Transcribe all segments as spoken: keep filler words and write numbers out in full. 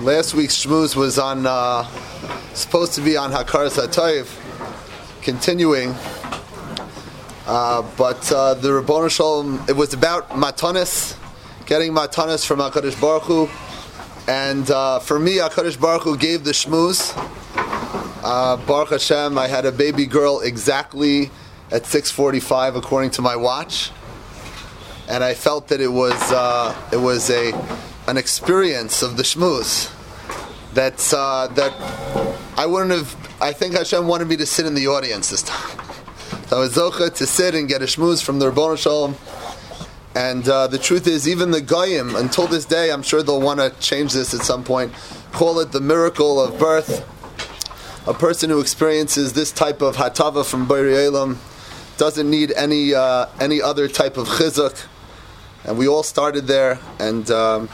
Last week's shmooze was on, uh, supposed to be on Hakaras HaTayv, continuing, uh, but uh, the Ribbono Shalom, it was about matanis, getting matanis from HaKadosh Baruch Hu, and uh, for me, HaKadosh Baruch Hu gave the shmooze. Uh, Baruch Hashem, I had a baby girl exactly at six forty-five according to my watch, and I felt that it was uh, it was a an experience of the shmooze that's uh, that I wouldn't have. I think Hashem wanted me to sit in the audience this time. So I was zocha to sit and get a shmooze from the Ribbono Shalom. And uh, the truth is, even the Goyim, until this day, I'm sure they'll want to change this at some point, call it the miracle of birth. A person who experiences this type of hatava from Borei Olam doesn't need any uh, any other type of chizuk. And we all started there, and um,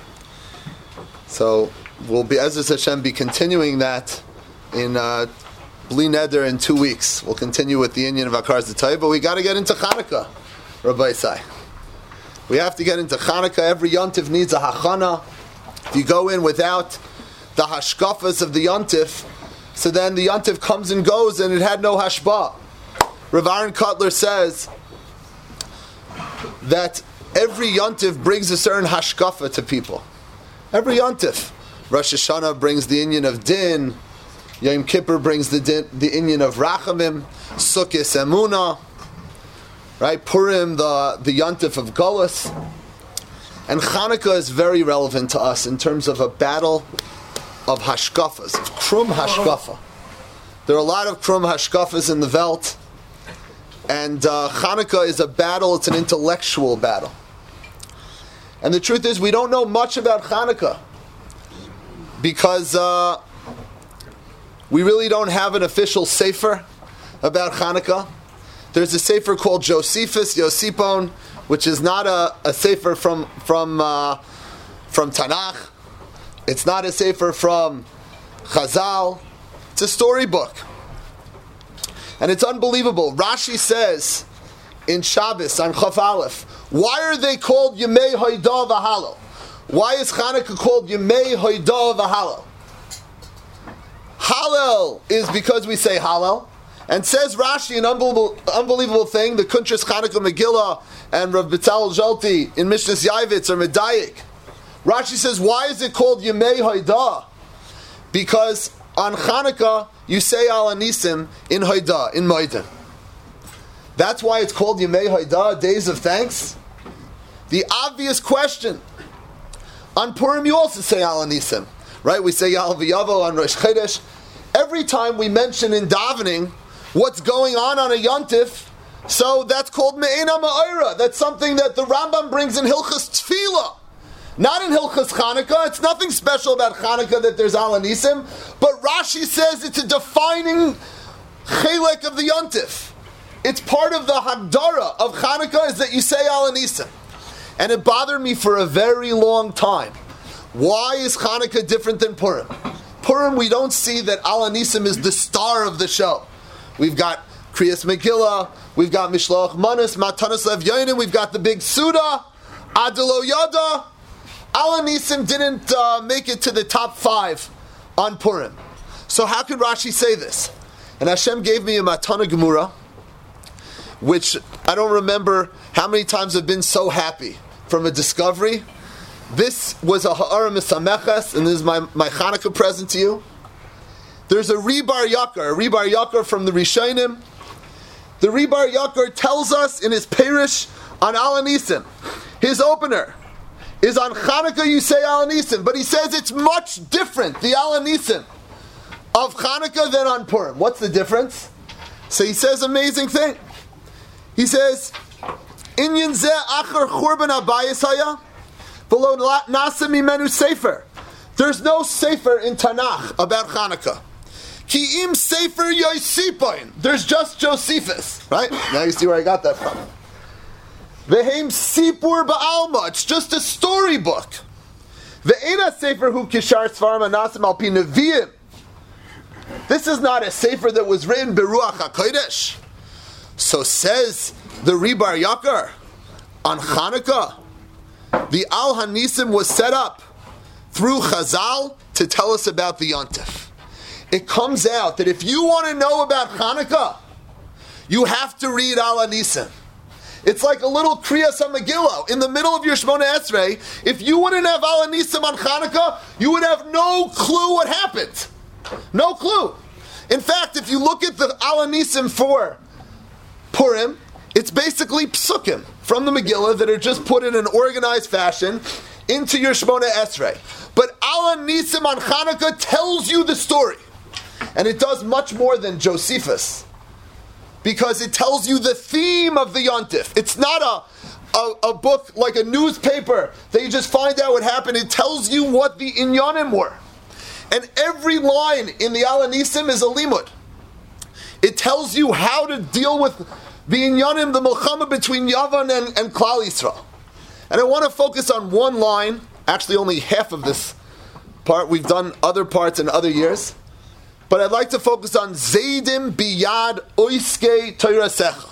so we'll be, Ezras Hashem, be continuing that in uh, Bli Neder in two weeks. We'll continue with the Inyan of Hakaras HaTayv, but we got to get into Chanukah, Rabbi Isai. We have to get into Chanukah. Every yontif needs a hachana. If you go in without the hashkafas of the yontif, so then the yontif comes and goes, and it had no hashba. Rav Aaron Kotler says that every yontif brings a certain hashkafa to people. Every yontif. Rosh Hashanah brings the inyan of din. Yom Kippur brings the din, the inyan of rachamim. Sukkot emunah. Right? Purim, the, the yontif of Golus. And Chanukah is very relevant to us in terms of a battle of hashkafas, of krum hashkafa. There are a lot of krum hashkafas in the Welt. And uh, Chanukah is a battle, it's an intellectual battle. And the truth is, we don't know much about Chanukah because uh, we really don't have an official sefer about Chanukah. There's a sefer called Josephus, Yosipon, which is not a, a sefer from from uh, from Tanakh. It's not a sefer from Chazal. It's a storybook. And it's unbelievable. Rashi says in Shabbos on Chaf Aleph, why are they called Yemei Hoidah V'Halal? Why is Chanukah called Yemei Hoidah V'Halal? Hallel is because we say Hallel. And says Rashi an unbelievable, unbelievable thing, the Kuntras Chanukah Megillah and Rav Betzalel Zolti in Mishnas Yavitz are Medayik. Rashi says, why is it called Yemei Hoidah? Because on Chanukah, you say Al Anisim in Hoidah, in Moedim. That's why it's called Yemei Hoidah, Days of Thanks. The obvious question, on Purim you also say Al Anisim, right? We say Al V'Yavo on Rosh Chodesh. Every time we mention in davening what's going on on a yontif, so that's called Me'ena Ma'ira. That's something that the Rambam brings in Hilchas Tefillah. Not in Hilchas Chanukah. It's nothing special about Chanukah that there's Al Anisim, but Rashi says it's a defining chelek of the yontif. It's part of the Hagdara of Chanukah is that you say Al Anisim. And it bothered me for a very long time. Why is Chanukah different than Purim? Purim, we don't see that Al Anisim is the star of the show. We've got Kriyas Megillah, we've got Mishloach Manos, Matanos Lev Yonim, we've got the big Suda, Adelo Yada. Al Anisim didn't uh, make it to the top five on Purim. So how could Rashi say this? And Hashem gave me a Matana Gemura, which I don't remember how many times I've been so happy from a discovery. This was a Ha'ara Misameches, and this is my, my Chanukah present to you. There's a Ribar Yakar, a Ribar Yakar from the Rishonim. The Ribar Yakar tells us in his Perish on Al Anisim, his opener is on Chanukah you say Al Anisim, but he says it's much different, the Al Anisim of Chanukah than on Purim. What's the difference? So he says amazing thing. He says, Inyan zeh achar churban habayis haya, v'lo nasa mimenu sefer. There's no sefer in Tanakh about Chanukah. Ki im sefer Yosipoin. There's just Josephus, right? Now you see where I got that from. Vehem sipur ba'alma. It's just a storybook. Ve'ena sefer hu kishar svarim anasim al pi neviim. This is not a sefer that was written beruach hakodesh. So says the Ribar Yakar on Chanukah, the Al Hanisim was set up through Chazal to tell us about the Yontif. It comes out that if you want to know about Hanukkah, you have to read Al Anisim. It's like a little Kriyas HaMegillah in the middle of your Shemona Esrei. If you wouldn't have Al Anisim on Hanukkah, you would have no clue what happened. No clue. In fact, if you look at the Al Anisim for Purim, it's basically psukim from the Megillah that are just put in an organized fashion into your Shemona Esrei. But Al Anisim on Hanukkah tells you the story. And it does much more than Josephus, because it tells you the theme of the Yontif. It's not a, a, a book like a newspaper that you just find out what happened. It tells you what the inyanim were. And every line in the Al Anisim is a limud. It tells you how to deal with the inyanim, the milchama between Yavan and, and Klal Yisrael. And I want to focus on one line, actually only half of this part. We've done other parts in other years. But I'd like to focus on Zaydim biyad oiske toirasecha.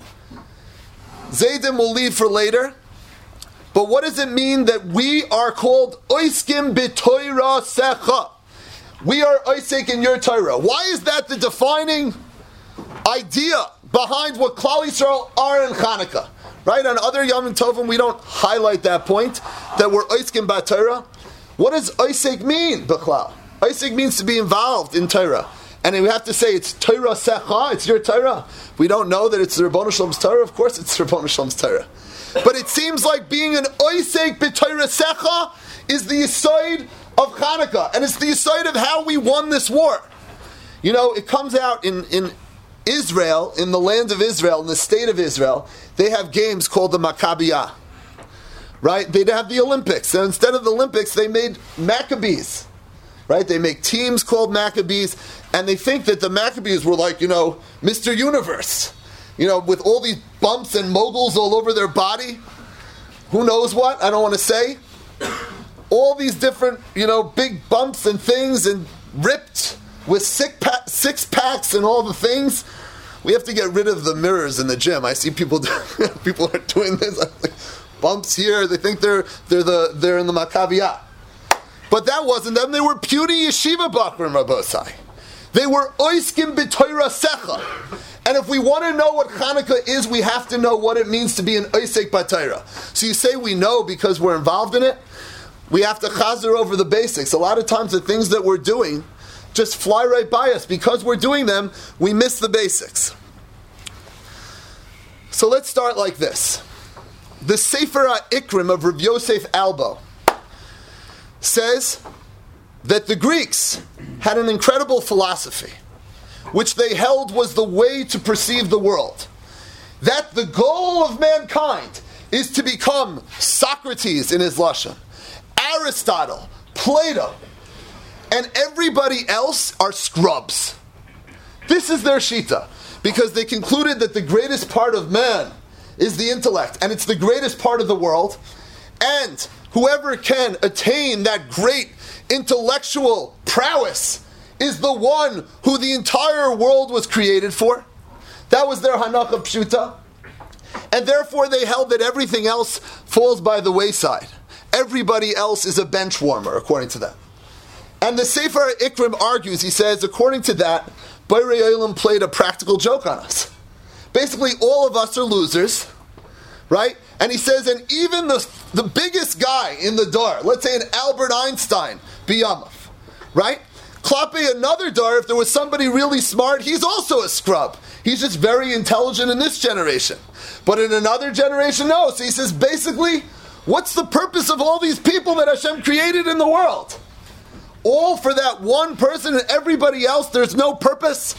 Zaydim will leave for later. But what does it mean that we are called oiskim b'toirasecha? We are oisek in your Torah. Why is that the defining idea behind what Klal Yisrael are in Chanukah? Right? On other Yom Tovim, we don't highlight that point, that we're oiskim b'Torah. What does oisek mean, b'chlal? Oisek means to be involved in Torah. And we have to say it's Torah Secha, it's your Torah. We don't know that it's the Rebbeinu Shalom's Torah. Of course it's the Rebbeinu Shalom's Torah. But it seems like being an Oisek b'Torah Secha is the Yisoid of Chanukah. And it's the Yisoid of how we won this war. You know, it comes out in, in Israel, in the land of Israel, in the state of Israel, they have games called the Maccabiyah. Right? They'd have the Olympics. And instead of the Olympics, they made Maccabees. Right? They make teams called Maccabees, and they think that the Maccabees were like, you know, Mister Universe. You know, with all these bumps and moguls all over their body. Who knows what? I don't want to say. All these different, you know, big bumps and things, and ripped with six, pa- six packs and all the things. We have to get rid of the mirrors in the gym. I see people do, people are doing this. Like, bumps here. They think they're they're the they're in the Maccabiyah. But that wasn't them. They were puny yeshiva bakrim Rabbosai. They were oiskim b'Torah secha. And if we want to know what Chanukah is, we have to know what it means to be an oisek b'Torah. So you say we know because we're involved in it? We have to chazer over the basics. A lot of times the things that we're doing just fly right by us. Because we're doing them, we miss the basics. So let's start like this. The Sefer HaIkrim of Rav Yosef Albo says that the Greeks had an incredible philosophy, which they held was the way to perceive the world. That the goal of mankind is to become Socrates in his Lashon, Aristotle, Plato, and everybody else are scrubs. This is their shita, because they concluded that the greatest part of man is the intellect, and it's the greatest part of the world, and whoever can attain that great intellectual prowess is the one who the entire world was created for. That was their Hanach of Pshuta. And therefore they held that everything else falls by the wayside. Everybody else is a bench warmer, according to them. And the Sefer Ikrim argues, he says, according to that, Borei Olam played a practical joke on us. Basically, all of us are losers, right? And he says, and even the, the biggest guy in the dar, let's say an Albert Einstein, Biyamav, right? Klape another dar, if there was somebody really smart, he's also a scrub. He's just very intelligent in this generation. But in another generation, no. So he says, basically, what's the purpose of all these people that Hashem created in the world? All for that one person and everybody else, there's no purpose?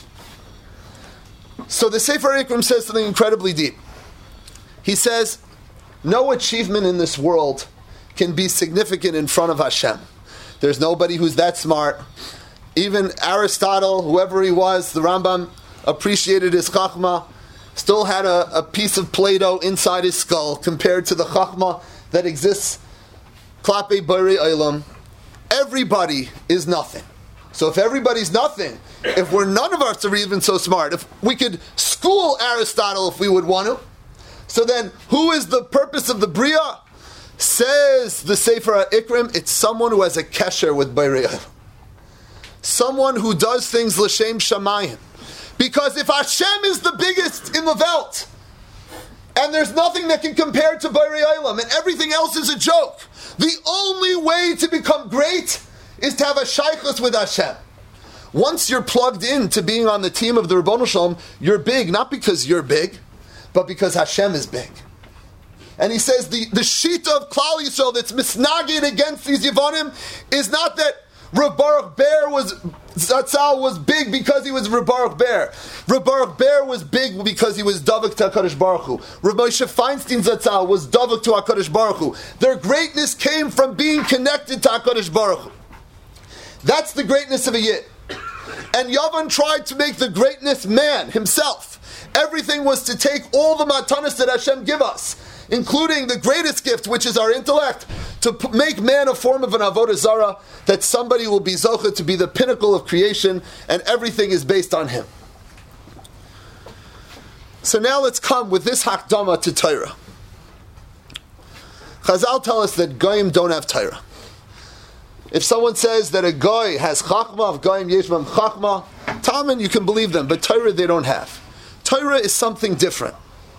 So the Sefer Ikrim says something incredibly deep. He says, no achievement in this world can be significant in front of Hashem. There's nobody who's that smart. Even Aristotle, whoever he was, the Rambam appreciated his chachma, still had a, a piece of Play-Doh inside his skull compared to the chachma that exists. Klape Borei Olam. Everybody is nothing. So if everybody's nothing, if we're none of us are even so smart, if we could school Aristotle if we would want to, so then who is the purpose of the Bria? Says the Sefer HaIkrim, it's someone who has a kesher with Borei Olam. Someone who does things l'shem shamayim. Because if Hashem is the biggest in the Welt, and there's nothing that can compare to Borei Olam, and everything else is a joke, the only way to become great is to have a shaykhus with Hashem. Once you're plugged in to being on the team of the Ribbono Shel Olam, you're big, not because you're big, but because Hashem is big. And he says the, the shita of Klal Yisrael that's misnagid against these Yevonim is not that Rav Baruch Ber was, Zatzal was big because he was Rav Baruch Ber. Rav Baruch Ber was big because he was Davik to HaKadosh Baruch Hu. Rav Moshe Feinstein Zatzal was Davik to HaKadosh Baruch Hu. Their greatness came from being connected to HaKadosh Baruch Hu. That's the greatness of a Yid. And Yavan tried to make the greatness man, himself. Everything was to take all the matanas that Hashem give us, including the greatest gift, which is our intellect, to p- make man a form of an avodah zara, that somebody will be zocheh to be the pinnacle of creation, and everything is based on him. So now let's come with this hakdama to Torah. Chazal tell us that goyim don't have Torah. If someone says that a goy has chachma, if goyim yesh bam chachma, Talmud, you can believe them, but Torah they don't have. Torah is something different.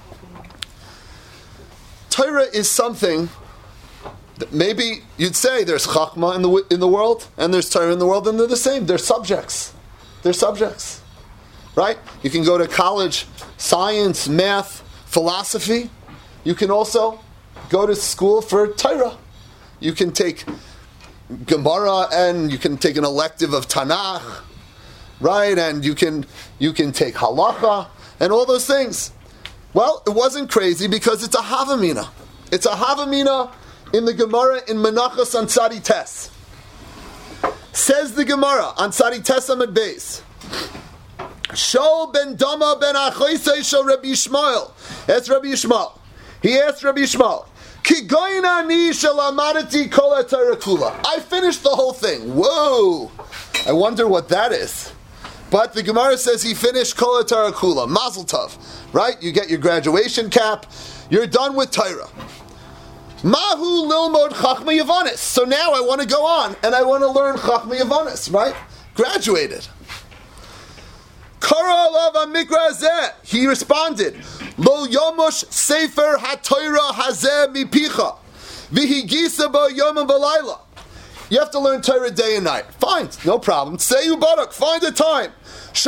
Torah is something that maybe you'd say there's chachma in the in the world and there's Torah in the world, and they're the same. They're subjects. They're subjects, right? You can go to college, science, math, philosophy. You can also go to school for Torah. You can take Gemara and you can take an elective of Tanakh, right? And you can you can take halacha and all those things. Well, it wasn't crazy because it's a havamina. It's a havamina in the Gemara in Menachos on Tzadi Tes. Says the Gemara on Tzadi Tes Amud Beis. Shol ben Dama ben Achoisei shel Rabbi Yishmael. That's Rabbi Yishmael. He asked Rabbi Yishmael, Ki goyin ani shel amadati kol haTorah kula. I finished the whole thing. Whoa! I wonder what that is. But the Gemara says he finished kol haTorah kula. Mazel tov. Right? You get your graduation cap. You're done with Torah. Mahu lilmod chachma yavanis. So now I want to go on and I want to learn chachma yavanis. Right? Graduated. Kara alav amikra hazeh. He responded, Lo yomosh sefer haTorah hazeh mipicha v'higisa bo yom v'layla. You have to learn Torah day and night. Fine, no problem. Say you barak. Find a time. If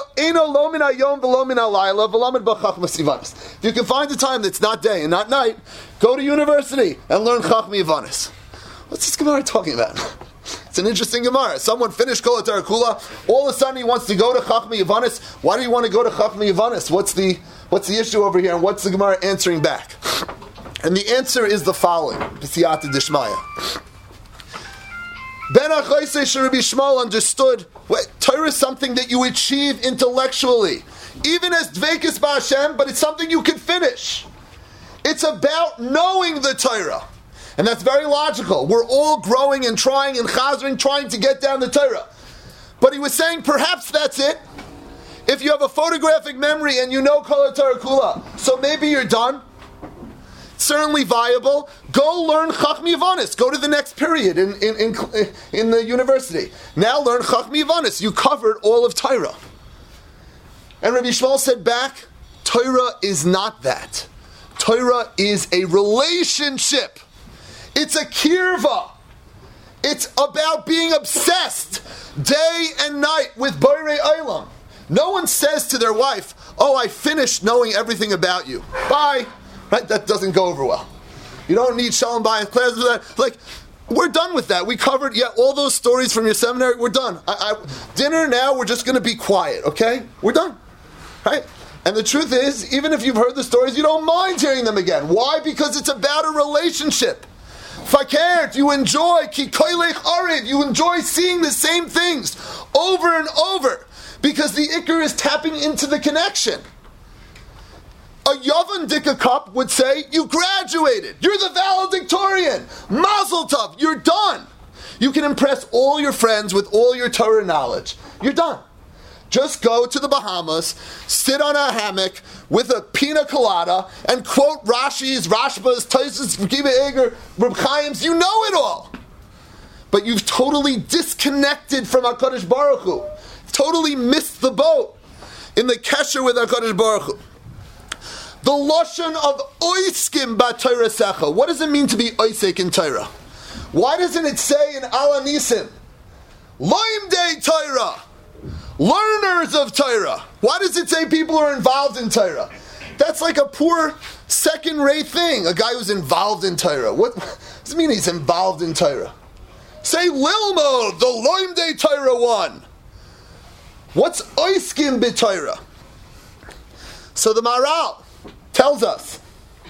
you can find a time that's not day and not night, go to university and learn Chachma Yavanis. What's this Gemara talking about? It's an interesting Gemara. Someone finished Kol HaTorah Kula, all of a sudden he wants to go to Chachma Yavanis. Why do you want to go to Chachma Yavanis? What's the what's the issue over here? And what's the Gemara answering back? And the answer is the following. B'siyata Dishmaya. Ben Achoisei shel Rabbi Yishmael understood what, Torah is something that you achieve intellectually, even as Dveikus B'Hashem, but it's something you can finish. It's about knowing the Torah, and that's very logical. We're all growing and trying and chazering, trying to get down the Torah. But he was saying, perhaps that's it. If you have a photographic memory and you know Kol HaTorah Kula, so maybe you're done. Certainly viable. Go learn Chachma Yavanis. Go to the next period in, in, in, in the university. Now learn Chachma Yavanis. You covered all of Torah. And Rabbi Yishmael said back, Torah is not that. Torah is a relationship. It's a kirva. It's about being obsessed day and night with Borei Olam. No one says to their wife, oh, I finished knowing everything about you. Bye. Right? That doesn't go over well. You don't need Shalom Bayis class for that. Like, we're done with that. We covered, yeah, all those stories from your seminary. We're done. I, I, dinner now, we're just going to be quiet, okay? We're done. Right? And the truth is, even if you've heard the stories, you don't mind hearing them again. Why? Because it's about a relationship. Fakert, you enjoy, ki koilech arid, you enjoy seeing the same things over and over. Because the Iker is tapping into the connection. A Yavan Dika Cup would say, you graduated. You're the valedictorian. Mazel tov. You're done. You can impress all your friends with all your Torah knowledge. You're done. just go to the Bahamas, sit on a hammock with a pina colada, and quote Rashi's, Rashba's, Tosfos, Kiva Eger, Reb Chaim's. You know it all. But you've totally disconnected from HaKadosh Baruch Hu. Totally missed the boat in the kesher with HaKadosh Baruch Hu. The Lashon of Oiskim B'Torah Secha. What does it mean to be Oisek in Torah? Why doesn't it say in Ala Nisim, Loimdei Torah, learners of Torah? Why does it say people are involved in Torah? That's like a poor second-rate thing, a guy who's involved in Torah. What does it mean he's involved in Torah? Say Lilmo, the Loimdei Torah one. What's Oiskim B'Torah? So the Maharal tells us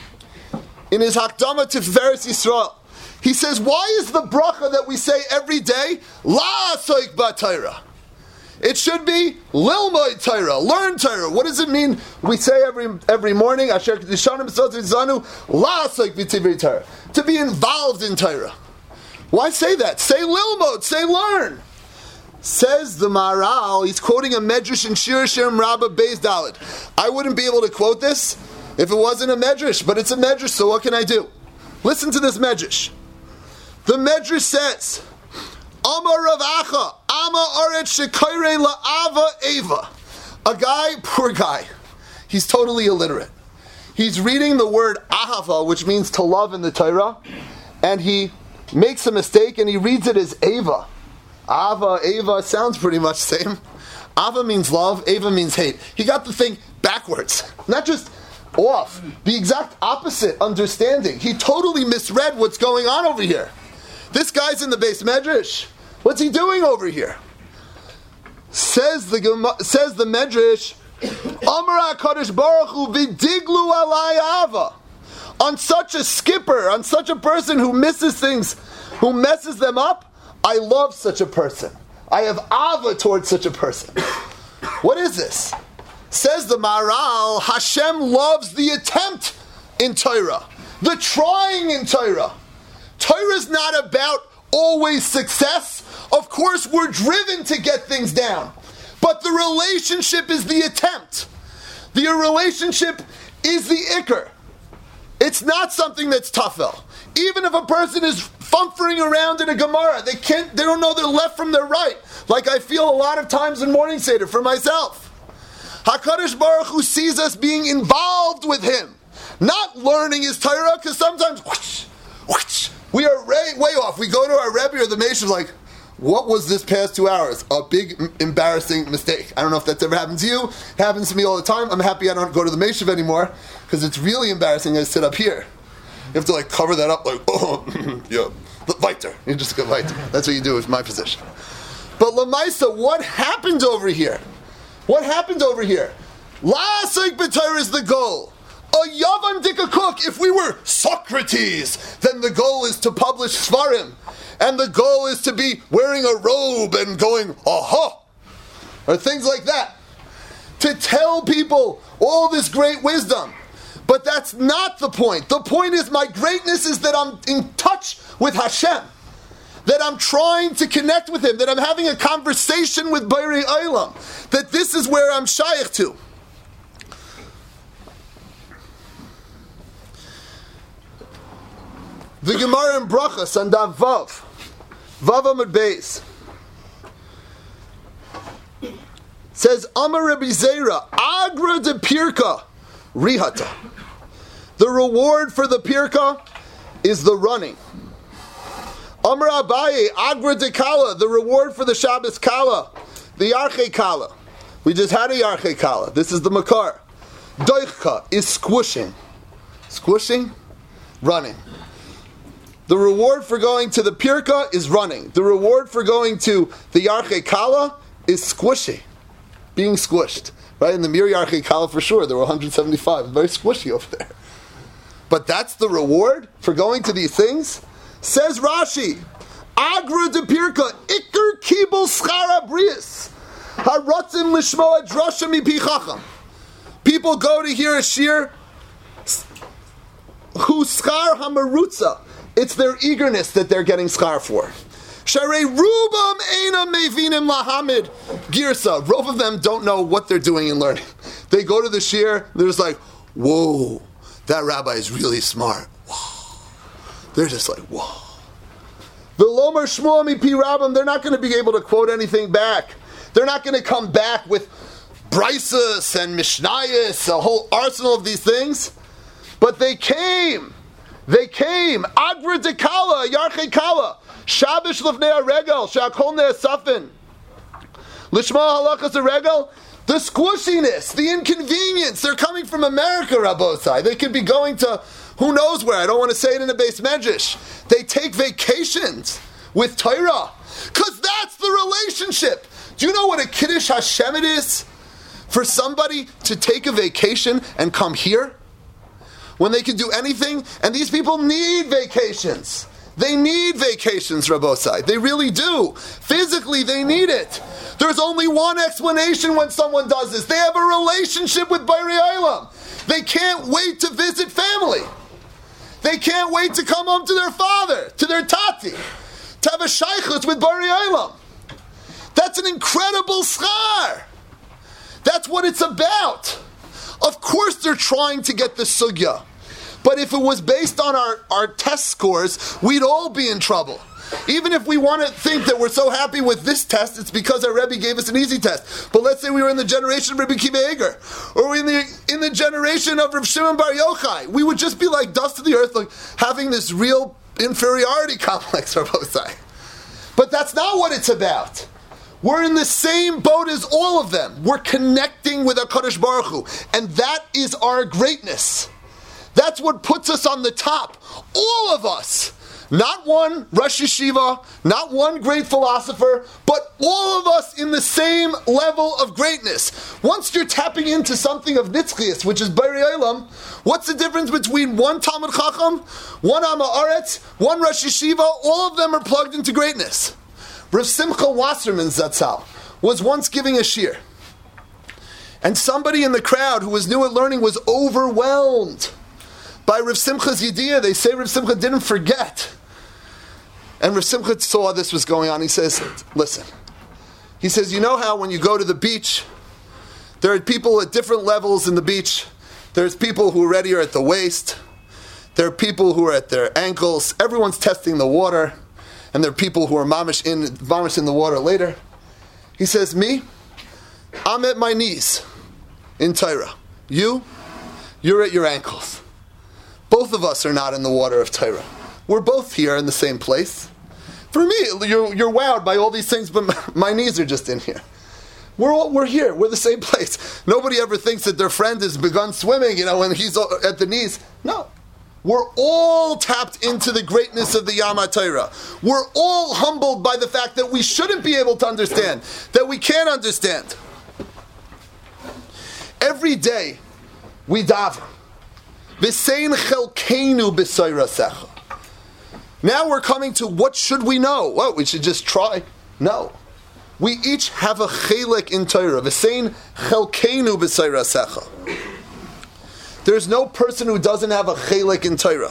in his Hakdama to Tiferes Yisrael, he says, why is the bracha that we say every day, La Asoik B'Torah? It should be Lilmoid Torah, learn Torah. What does it mean? We say every every morning, Asher Kedushanim Zanu, La Asoik B'Tivri Torah, to be involved in Torah. Why say that? Say Lilmod, say learn. Says the Maharal, he's quoting a Medrash in Shir Shirim Rabbah Beis Daled. I wouldn't be able to quote this if it wasn't a Medrash, but it's a Medrash, so what can I do? Listen to this Medrash. The Medrash says, Amar Rav Acha, Ama Aretz Shekoire La'ava Eva. A guy, poor guy, he's totally illiterate. He's reading the word Ahava, which means to love in the Torah, and he makes a mistake and he reads it as Eva. Ava, Eva, sounds pretty much the same. Ava means love, Eva means hate. He got the thing backwards. Not just off. The exact opposite understanding. He totally misread what's going on over here. This guy's in the base Medrash. What's he doing over here? Says the says the Medrash, Amar HaKadosh Baruch Hu v'diglu alai ava. On such a skipper, on such a person who misses things, who messes them up, I love such a person. I have ava towards such a person. What is this? Says the Maharal, Hashem loves the attempt in Torah, the trying in Torah. Torah is not about always success. Of course, we're driven to get things down. But the relationship is the attempt. The relationship is the ikr. It's not something that's tafel. Even if a person is fumfering around in a Gemara, they can't, they don't know their left from their right. Like I feel a lot of times in Morning Seder for myself. HaKadosh Baruch Hu sees us being involved with Him. Not learning His Torah, because sometimes, whoosh, whoosh, we are way, way off. We go to our Rebbe or the Meishav like, what was this past two hours? A big, embarrassing mistake. I don't know if that's ever happened to you. It happens to me all the time. I'm happy I don't go to the Meishav anymore, because it's really embarrassing I sit up here. You have to like cover that up like, oh, yeah, weiter. You just go weiter. That's what you do with my position. But Lamaisa, what happened over here? What happened over here? La Asoik B'Torah is the goal. A Yavan Dika Cook, if we were Socrates, then the goal is to publish Svarim. And the goal is to be wearing a robe and going, aha! Or things like that. To tell people all this great wisdom. But that's not the point. The point is my greatness is that I'm in touch with Hashem. That I'm trying to connect with Him. That I'm having a conversation with Borei Olam. That this is where I'm shaykh to. The Gemara in Brachas on Dav Vav. Vav Amud Beis. Says, Amar Rabbi Zera, Agra de Pirka, Rihata. The reward for the Pirka is the running. Amar Abaye, Agra de Kala, the reward for the Shabbos Kala, the Yarche Kala. We just had a Yarche Kala. This is the Makar. Doichka is squishing. Squishing? Running. The reward for going to the Pirka is running. The reward for going to the Yarche Kala is squishy. Being squished. Right? In the Mir Yarche Kala for sure, there were one hundred seventy-five. It's very squishy over there. But that's the reward for going to these things? Says Rashi, Agra de Pirka, Iker Kibul Schara Brias, Haratzim Lishmoa Drosha Mipi Chacham. People go to hear a shir, Hu Schar Hamarutza. It's their eagerness that they're getting schar for. Sharei Rubam Eina Mevinim Lahamid Girsa. Both of them don't know what they're doing and learning. They go to the shir, they're just like, whoa, that rabbi is really smart. Whoa. They're just like, whoa. V'lomer Shmuel Mipi Rabbim, they're not going to be able to quote anything back. They're not going to come back with Brisus and Mishnayos, a whole arsenal of these things. But they came. They came. Agra de Kala, Yarche Kala, Shabish Lefnei HaRegel, Shakol Ne'asafin, Lishma Halachas HaRegel. The squishiness, the inconvenience, they're coming from America, Rabbosai. They could be going to who knows where. I don't want to say it in a base medrash. They take vacations with Torah. Because that's the relationship. Do you know what a Kiddush Hashem it is? For somebody to take a vacation and come here? When they can do anything? And these people need vacations. They need vacations, Rabbosai. They really do. Physically, they need it. There's only one explanation when someone does this. They have a relationship with Bari Olam. They can't wait to visit family. They can't wait to come home to their father, to their tati, to have a shaychus with Bari Olam. That's an incredible schar. That's what it's about. Of course they're trying to get the sugya. But if it was based on our, our test scores, we'd all be in trouble. Even if we want to think that we're so happy with this test, it's because our Rebbe gave us an easy test. But let's say we were in the generation of Rebbe Kiva Eger, or in the in the generation of Reb Shimon Bar Yochai, we would just be like dust to the earth, like having this real inferiority complex for both sides. But that's not what it's about. We're in the same boat as all of them. We're connecting with HaKadosh Baruch Hu, and that is our greatness. That's what puts us on the top. All of us. Not one Rosh Yeshiva, not one great philosopher, but all of us in the same level of greatness. Once you're tapping into something of Nitzchias, which is Bari Olam, what's the difference between one Talmud Chacham, one Am Haaretz, one Rosh Yeshiva? All of them are plugged into greatness. Rav Simcha Wasserman Zatzal was once giving a shir, and somebody in the crowd who was new at learning was overwhelmed by Rav Simcha's Yediyah. They say Rav Simcha didn't forget. And Rav Simcha saw this was going on. He says, listen. He says, you know how when you go to the beach, there are people at different levels in the beach. There's people who already are at the waist. There are people who are at their ankles. Everyone's testing the water. And there are people who are mamish in, mamish in the water later. He says, me, I'm at my knees in Torah. You, you're at your ankles. Both of us are not in the water of Torah. We're both here in the same place. For me, you're, you're wowed by all these things, but my, my knees are just in here. We're all, we're here. We're the same place. Nobody ever thinks that their friend has begun swimming, you know, when he's at the knees. No. We're all tapped into the greatness of the Yam HaTorah. We're all humbled by the fact that we shouldn't be able to understand, that we can't understand. Every day, we daven. V'sein chelkeinu b'soirasecha. Now we're coming to what should we know? Well, we should just try. No. We each have a chelek in Torah. V'sein chelkeinu b'soirasecha. There's no person who doesn't have a chelek in Torah.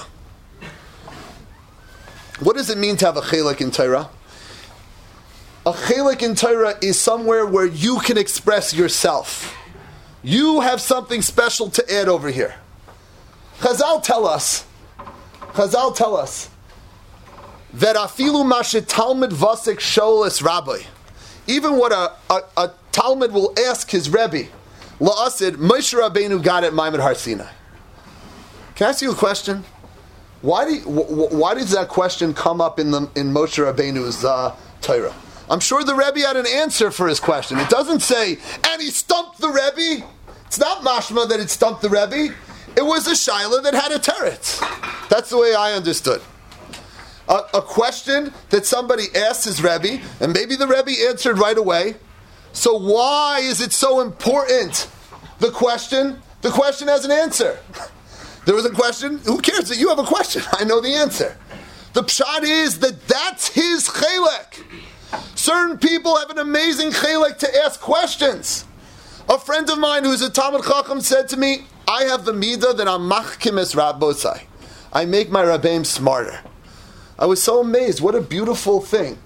What does it mean to have a chelek in Torah? A chelek in Torah is somewhere where you can express yourself. You have something special to add over here. Chazal tell us, Chazal tell us that afilu mashet Talmud vasik sholas rabbi, even what a, a, a Talmud will ask his Rebbe, la'asid Moshe Rabbeinu got at Maimon Har Sinai. Can I ask you a question? Why do you, wh- why does that question come up in the in Moshe Rabbeinu's uh, Torah? I'm sure the Rebbe had an answer for his question. It doesn't say, and he stumped the Rebbe. It's not mashma that it stumped the Rebbe. It was a shaila that had a teretz. That's the way I understood. A, a question that somebody asked his Rebbe, and maybe the Rebbe answered right away. So why is it so important? The question, the question has an answer. There was a question, who cares that you have a question? I know the answer. The pshat is that that's his chelek. Certain people have an amazing chelek to ask questions. A friend of mine who's a Talmud Chacham said to me, I have the midah that I'm machkim es rabbosai. I make my rabbeim smarter. I was so amazed. What a beautiful thing.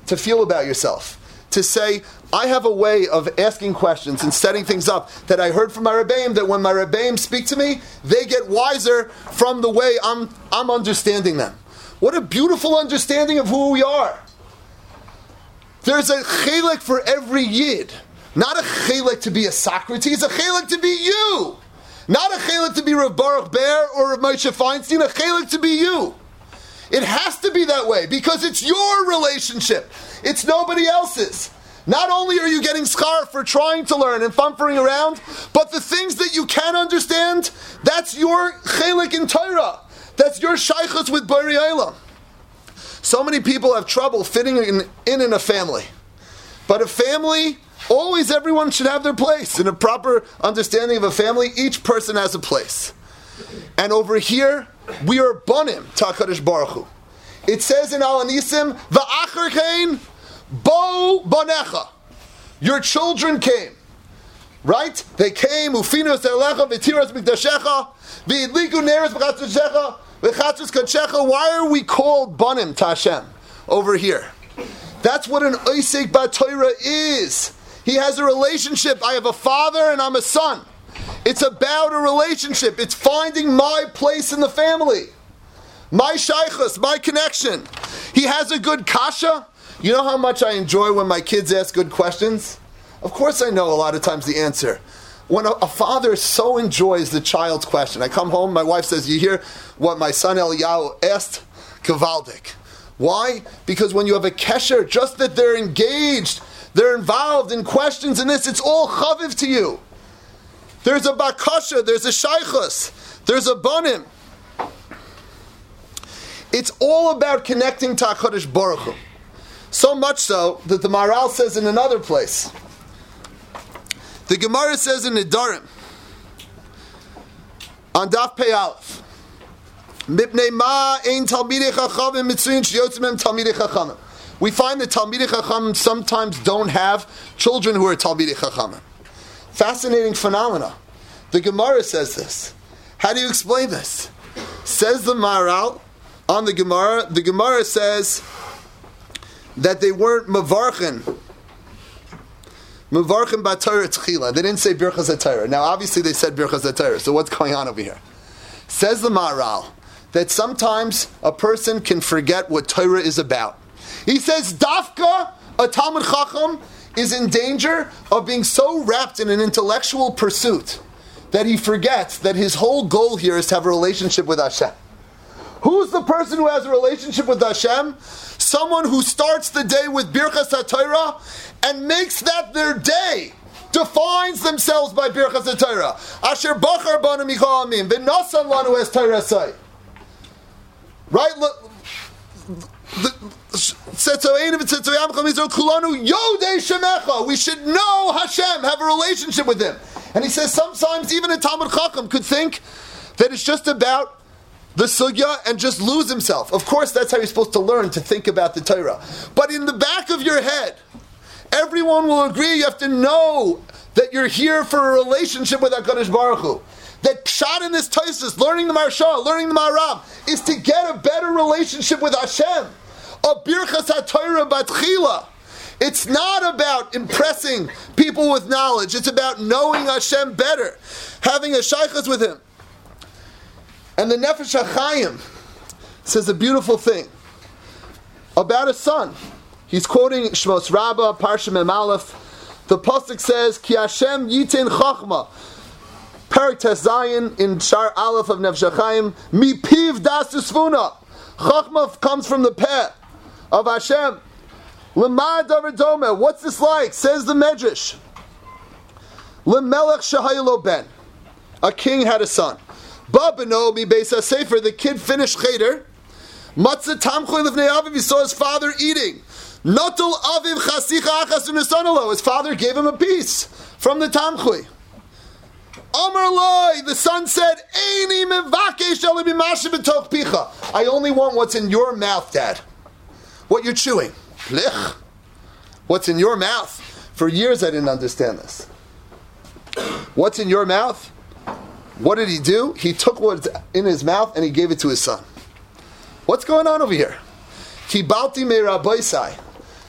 to feel about yourself. To say, I have a way of asking questions and setting things up that I heard from my Rebbeim, that when my Rebbeim speak to me, they get wiser from the way I'm, I'm understanding them. What a beautiful understanding of who we are. There's a chelek for every yid. Not a chelek to be a Socrates, a chelek to be you. Not a chelek to be Rav Baruch Ber or Rav Moshe Feinstein, a chelek to be you. It has to be that way because it's your relationship. It's nobody else's. Not only are you getting schar for trying to learn and fumfering around, but the things that you can understand, that's your chelik in Torah. That's your shaychus with Bari Olam. So many people have trouble fitting in, in in a family. But a family, always everyone should have their place. In a proper understanding of a family, each person has a place. And over here, we are bonim to HaKadosh Baruch Hu. It says in Al Anisim, V'achar kein bo bonecha. Your children came. Right? They came, Ufinos Elecha, V'tiras Mikdashecha, V'idliku Neres B'chatzushecha, V'chatzus Kadshecha. Why are we called bonim to Hashem over here? That's what an Oisek B'Torah is. He has a relationship. I have a father and I'm a son. It's about a relationship. It's finding my place in the family. My shaychus, my connection. He has a good kasha. You know how much I enjoy when my kids ask good questions? Of course I know a lot of times the answer. When a, a father so enjoys the child's question. I come home, my wife says, you hear what my son Eliyahu asked? Kavaldik. Why? Because when you have a kesher, just that they're engaged, they're involved in questions and this, it's all chaviv to you. There's a bakasha, there's a shaychus, there's a banim. It's all about connecting to HaKadosh Baruch Hu. So much so that the Maharal says in another place. The Gemara says in Nedarim, on Daf Pei Aleph, Mipnei ma ein Talmidei Chachamim mitzuyin sheyotzim mem Talmidei Chachamim. We find that Talmidei Chachamim sometimes don't have children who are Talmidei Chachamim. Fascinating phenomena. The Gemara says this. How do you explain this? Says the Maharal on the Gemara. The Gemara says that they weren't mavarchen, mavarchen b'Torah tchila. They didn't say birchas HaTorah. Now, obviously, they said birchas HaTorah. So, what's going on over here? Says the Maharal that sometimes a person can forget what Torah is about. He says, Dafka, a Talmud Chacham, is in danger of being so wrapped in an intellectual pursuit that he forgets that his whole goal here is to have a relationship with Hashem. Who's the person who has a relationship with Hashem? Someone who starts the day with Birchas HaTorah and makes that their day, defines themselves by Birchas HaTorah. Asher Bachar Banu Michal Amin, V'nasan Lanu Es Torah Say. Right? We should know Hashem, have a relationship with Him. And he says sometimes even a Talmud Chacham could think that it's just about the sugya and just lose himself. Of course, that's how you're supposed to learn to think about the Torah. But in the back of your head, everyone will agree you have to know that you're here for a relationship with HaKadosh Baruch Hu. That pshat in this Tosfos, learning the Maharsha, learning the Maharam, is to get a better relationship with Hashem. A birchas HaTorah batchila. It's not about impressing people with knowledge. It's about knowing Hashem better, having a shaychus with Him. And the Nefesh HaChaim says a beautiful thing about a son. He's quoting Shmos Rabbah, Parsha Mem Aleph. The pasuk says, "Ki Hashem yitin chachma." Parak Tes Zayin in Shar Aleph of Nefesh HaChaim, Mi piv das usfuna. Chachma comes from the peh of Hashem. L'ma davar domeh. What's this like? Says the Medrash. L'melech shehaylo ben. A king had a son. Ba beno mi beis hasefer. The kid finished cheder. Matzah tamchoy lefnei aviv. He saw his father eating. Notul aviv chasicha achas u'nesanalo. His father gave him a piece from the tamchoy. Amar loy. The son said, Eini mevakesh ela b'mashe b'toch picha. I only want what's in your mouth, Dad. What you're chewing. Lich. What's in your mouth? For years I didn't understand this. What's in your mouth? What did he do? He took what's in his mouth and he gave it to his son. What's going on over here? Kibalti me rabbaisai.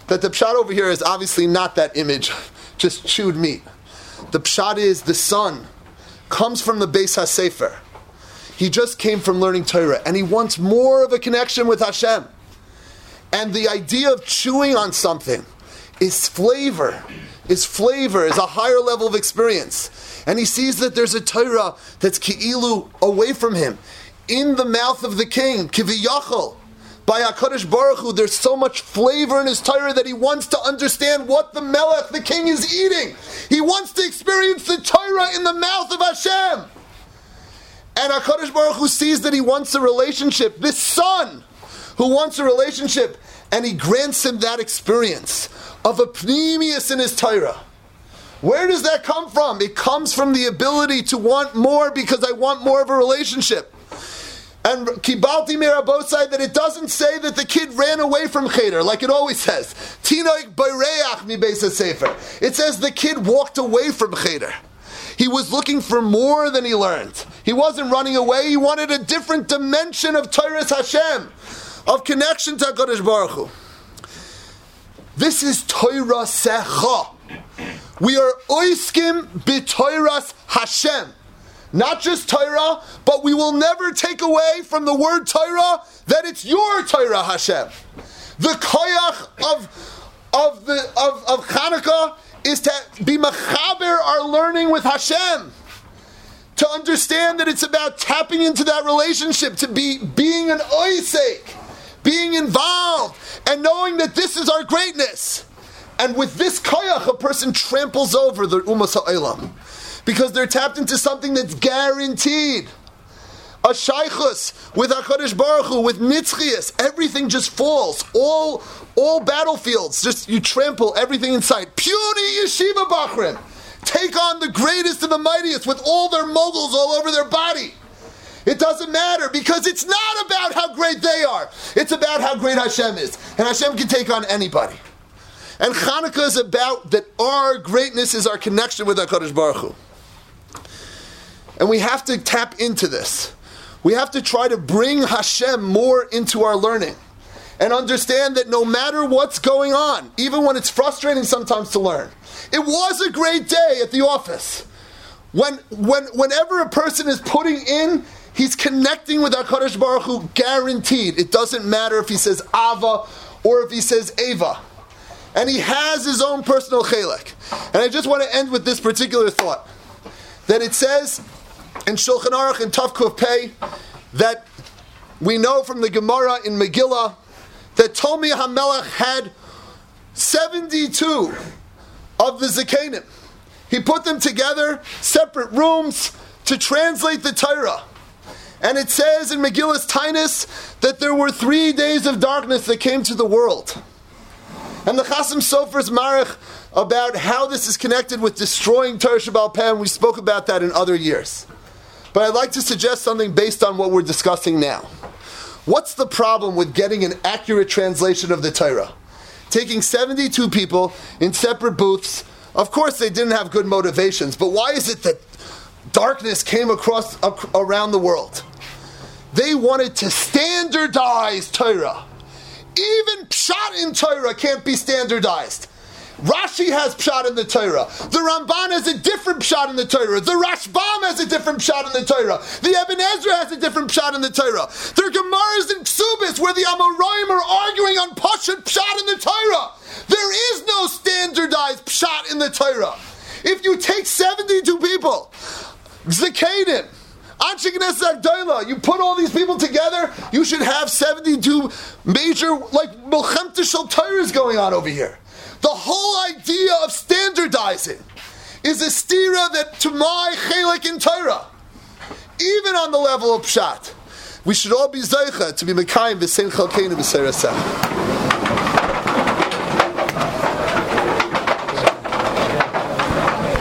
that the pshat over here is obviously not that image, just chewed meat. The pshat is the son comes from the Beis HaSefer. He just came from learning Torah, and he wants more of a connection with Hashem. And the idea of chewing on something is flavor, is flavor, is a higher level of experience. And he sees that there's a Torah that's ki'ilu away from him, in the mouth of the king, kiviyachol. By HaKadosh Baruch Hu, there's so much flavor in his Torah that he wants to understand what the Melech, the king, is eating. He wants to experience the Torah in the mouth of Hashem. And HaKadosh Baruch Hu sees that he wants a relationship, this son who wants a relationship, and he grants him that experience of a pnimius in his Torah. Where does that come from? It comes from the ability to want more because I want more of a relationship. And Kibalti Mirabosai, that it doesn't say that the kid ran away from Cheder, like it always says. Tinoik Bayreach mi Beis HaSefer. It says the kid walked away from Cheder. He was looking for more than he learned. He wasn't running away. He wanted a different dimension of Torah's Hashem, of connection to HaKadosh Baruch Hu. This is Torah Secha. We are oiskim b'Torah's Hashem. Not just Torah, but we will never take away from the word Torah that it's your Torah, Hashem. The koyach of of the of, of Chanukah is to be mechaber our learning with Hashem. To understand that it's about tapping into that relationship, to be being an oisek, being involved, and knowing that this is our greatness. And with this koyach, a person tramples over the Umas Ha'olam. Because they're tapped into something that's guaranteed. A shaychus with HaKadosh Baruch Hu, with nitzchias, everything just falls. All all battlefields, just you trample everything in sight. Puny yeshiva bachrim take on the greatest and the mightiest with all their moguls all over their body. It doesn't matter because it's not about how great they are. It's about how great Hashem is. And Hashem can take on anybody. And Chanukah is about that our greatness is our connection with HaKadosh Baruch Hu. And we have to tap into this. We have to try to bring Hashem more into our learning. And understand that no matter what's going on, even when it's frustrating sometimes to learn, it was a great day at the office. When, when, whenever a person is putting in, he's connecting with HaKadosh Baruch Hu, guaranteed. It doesn't matter if he says Ava or if he says Eva. And he has his own personal chelek. And I just want to end with this particular thought. That it says in Shulchan Aruch in Tav Kuf Pei that we know from the Gemara in Megillah that Tomi HaMelech had seventy-two of the Zakenim. He put them together, separate rooms, to translate the Torah. And it says in Megillah's Tainus that there were three days of darkness that came to the world. And the Chasam Sofer's Marich about how this is connected with destroying Torah Sheba'al Peh, and we spoke about that in other years. But I'd like to suggest something based on what we're discussing now. What's the problem with getting an accurate translation of the Torah? Taking seventy-two people in separate booths. Of course they didn't have good motivations, but why is it that darkness came across uh, around the world? They wanted to standardize Torah. Even pshat in Torah can't be standardized. Rashi has pshat in the Torah. The Ramban has a different pshat in the Torah. The Rashbam has a different pshat in the Torah. The Eben Ezra has a different pshat in the Torah. There are Gemaras in Ksubis where the Amoraim are arguing on Pashut pshat in the Torah. There is no standardized pshat in the Torah. If you take seventy-two people, Zakedim, Anshe Knesset Agdola, you put all these people together, you should have seventy-two major, like, Milchemta Shel Torahs going on over here. The whole idea of standardizing is a stira that to my chelik in Torah, even on the level of pshat, we should all be zeicha to be mekayim v'sein chalkeinu b'seir hasem.